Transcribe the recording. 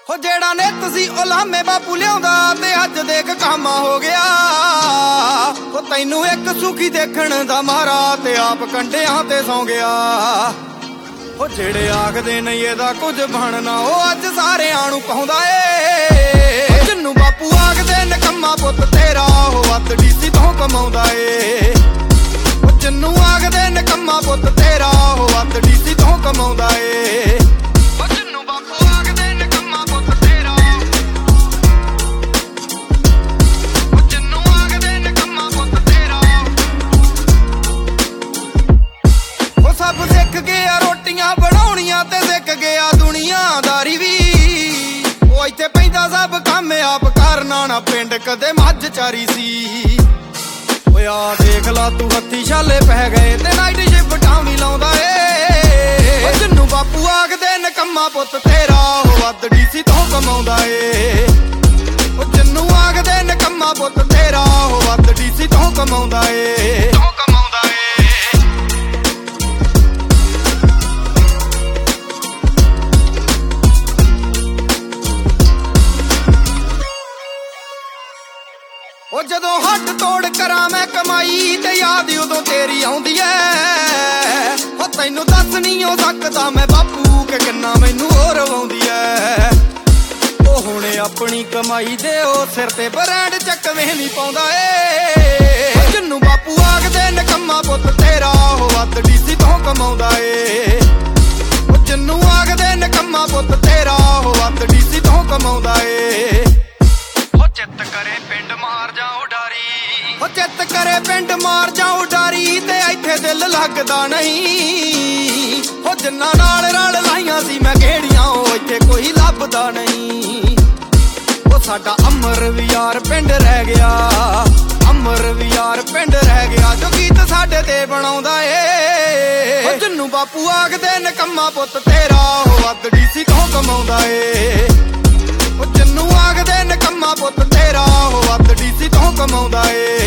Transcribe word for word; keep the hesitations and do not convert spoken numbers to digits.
ਹੋ ਜਿਹੜਾ ਨਿੱਤ ਸੀ ਉਲਾਮੇ ਬਾਪੂ ਲਿਆਉਂਦਾ ਤੇ ਅੱਜ ਦੇਖ ਕਾਮਾ ਹੋ ਗਿਆ। ਹੋ ਤੈਨੂੰ ਇੱਕ ਸੁਖੀ ਦੇਖਣ ਦਾ ਮਾਰਾ ਤੇ ਆਪ ਕੰਡਿਆਂ ਤੇ ਸੌਂ ਗਿਆ। ਹੋ ਜਿਹੜੇ ਆਖਦੇ ਨਹੀਂ ਇਹਦਾ ਕੁਝ ਬਣਨਾ ਉਹ ਅੱਜ ਸਾਰਿਆਂ ਨੂੰ ਕਹਾਉਂਦਾ ਏ। ਜਿੰਨੂੰ ਬਾਪੂ ਆਖਦੇ ਨਿਕੰਮਾ ਪੁੱਤ ਤੇਰਾ ਉਹ ਵੱਧ ਡੀਸੀ ਤੋਂ ਕਮਾਉਂਦਾ ਏ। ਉਹ ਜਿੰਨੂੰ ਆਖਦੇ ਨਿਕੰਮਾ ਪੁੱਤ ਤੇਰਾ ਉਹ ਵੱਧ ਡੀਸੀ ਤੋਂ ਕਮਾਉਂਦਾ ਏ। ਸਭ ਸਿੱਖ ਗਿਆ ਰੋਟੀਆਂ ਬਣਾਉਣੀਆਂ ਤੇ ਸਿੱਖ ਗਿਆ ਦੁਨੀਆਦਾਰੀ ਵੀ। ਉਹ ਇੱਥੇ ਪੈਂਦਾ ਸਭ ਕੰਮ ਆਪ ਕਰਨਾ ਨਾ ਪਿੰਡ ਕਦੇ ਮੱਝ ਚਾਰੀ ਸੀ। ਓਏ ਆ ਦੇਖ ਲਾ ਤੂੰ ਹੱਥੀ ਛਾਲੇ ਪੈ ਗਏ ਤੇ ਨਾਈਟ ਸ਼ਿਫਟਾਂ ਵੀ ਲਾਉਂਦਾ ਏ। ਜਿੰਨੂੰ ਬਾਪੂ ਆਖਦੇ ਨਿਕੰਮਾ ਪੁੱਤ ਤੇਰਾ ਉਹ ਵੱਧ ਡੀਸੀ ਤੋਂ ਕਮਾਉਂਦਾ ਏ। ਉਹ ਜਿੰਨੂੰ ਆਖਦੇ ਨਿਕੰਮਾ ਪੁੱਤ ਤੇਰਾ ਉਹ ਵੱਧ ਡੀਸੀ ਤੋਂ ਕਮਾਉਂਦਾ ਏ। ਉਹ ਜਦੋਂ ਹੱਥ ਤੋੜ ਕਰਾਂ ਮੈਂ ਕਮਾਈ ਤੇ ਯਾਦ ਉਦੋਂ ਤੇਰੀ ਆਉਂਦੀ ਐ। ਉਹ ਤੈਨੂੰ ਦੱਸ ਨਹੀਂ ਹੋ ਸਕਦਾ ਮੈਂ ਬਾਪੂ ਕਿ ਕਿੰਨਾ ਮੈਨੂੰ ਹੋਰ ਆਉਂਦੀ ਐ। ਉਹ ਹੁਣ ਆਪਣੀ ਕਮਾਈ ਦੇ ਉਹ ਸਿਰ ਤੇ ਬਰੈਂਡ ਚੱਕਵੇਂ ਨਹੀਂ ਪਾਉਂਦਾ ਏ। ਜਿੰਨੂੰ ਬਾਪੂ ਆਖਦੇ ਨਿਕੰਮਾ ਪੁੱਤ ਤੇਰਾ ਉਹ ਵੱਧ ਡੀਸੀ ਤੋਂ ਕਮਾਉਂਦਾ ਏ। ਉਹ ਜਿੰਨੂੰ ਆਖਦੇ ਨਿਕੰਮਾ ਪੁੱਤ ਤੇਰਾ ਉਹ ਵੱਧ ਡੀਸੀ ਤੋਂ ਕਮਾਉਂਦਾ ਏ। ਚਿੱਤ ਕਰੇ ਪਿੰਡ ਮਾਰ ਜਾ ਉਡਾਰੀ। ਉਹ ਚਿੱਤ ਕਰੇ ਪਿੰਡ ਮਾਰ ਜਾ ਉਡਾਰੀ ਤੇ ਇੱਥੇ ਦਿਲ ਲੱਗਦਾ ਨਹੀਂ। ਉਹ ਜਿੰਨਾ ਨਾਲ ਰਲ ਲਾਈਆਂ ਸੀ ਮੈਂ ਗੇੜੀਆਂ ਉਹ ਇੱਥੇ ਕੋਈ ਲੱਭਦਾ ਨਹੀਂ। ਉਹ ਸਾਡਾ ਅਮਰ ਵੀ ਯਾਰ ਪਿੰਡ ਰਹਿ ਗਿਆ। ਅਮਰ ਵੀ ਯਾਰ ਪਿੰਡ ਰਹਿ ਗਿਆ ਜੋ ਗੀਤ ਸਾਡੇ ਤੇ ਬਣਾਉਂਦਾ ਏ। ਉਹ ਜਿੰਨੂੰ ਬਾਪੂ ਆਖਦੇ ਨਿਕੰਮਾ ਪੁੱਤ ਤੇਰਾ ਉਹ ਵੱਧ ਡੀਸੀ ਤੋਂ ਕਮਾਉਂਦਾ ਏ। ਉਹ ਜਿੰਨੂੰ ਆਖਦੇ ਨਿਕੰਮਾ ਪੁੱਤ ਤੇਰਾ ਉਹ ਵੱਧ ਡੀਸੀ ਤੋਂ ਕਮਾਉਂਦਾ ਏ।